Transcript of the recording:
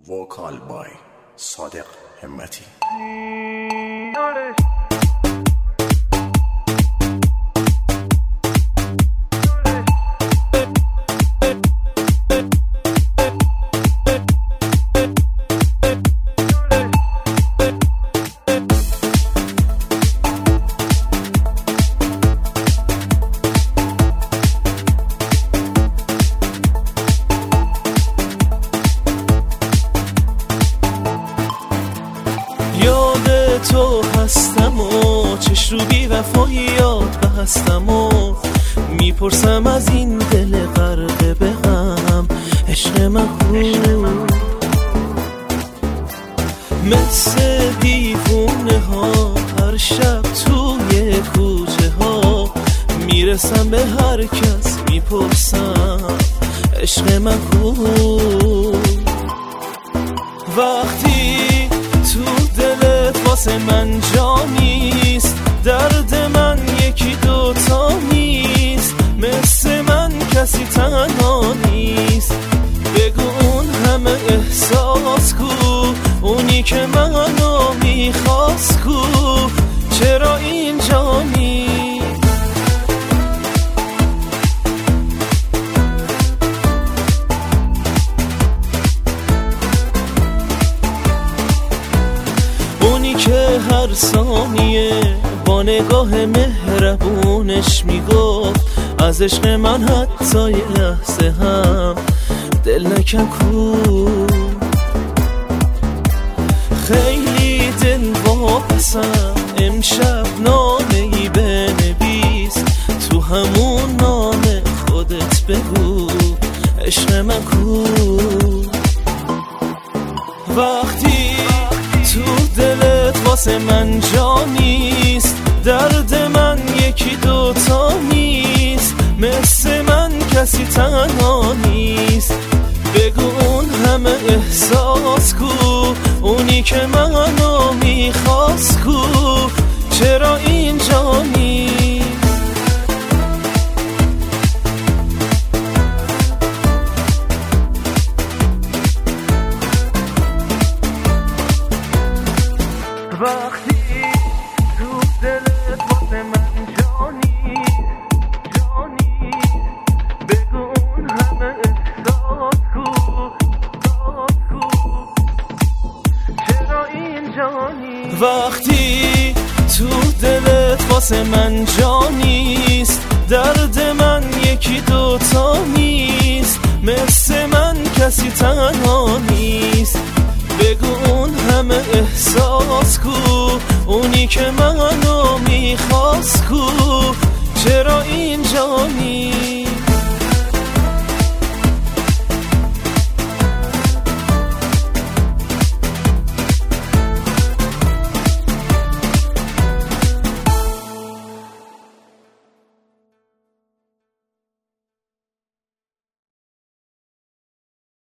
وکال بای صادق همتی. یاد تو هستم و چش رو بی وفایی یاد بستم و میپرسم از این دل غرقه به غم عشق من کو، مثل دیوونه ها هر شب توی کوچه ها میرسم به هر کس میپرسم عشق من کو. وقتی تو دلت واسه من جا نیست، درد من یکی دوتا نیست، مثل من کسی تنها نیست، بگو اون همه احساس کو، اونی که منو میخواست کو، چرا اینجا نیست؟ که هر ثانیه با نگاه مهربونش میگفت از عشق من حتی یه لحظه هم دل نکن کو. خیلی دل واپسم امشب نامه‌ای بنویس، تو همون نامه خودت بگو عشق من کو. وقتی تو دلت واسه من جا نیست، درد من یکی دوتا نیست، مثل من کسی تنها نیست، بگو اون همه احساس کو، اونی که منو میخواست کو، چرا اینجا نیست؟ وقتی تو دلت واسه من جا نیست، بگو اون همه احساس کو، چرا اینجا نیست؟ وقتی تو دلت واسه من جا نیست، درد من یکی دوتا نیست، مثل من کسی تنها نیست، بگو اون همه احساس کو، اونی که منو میخواست کو،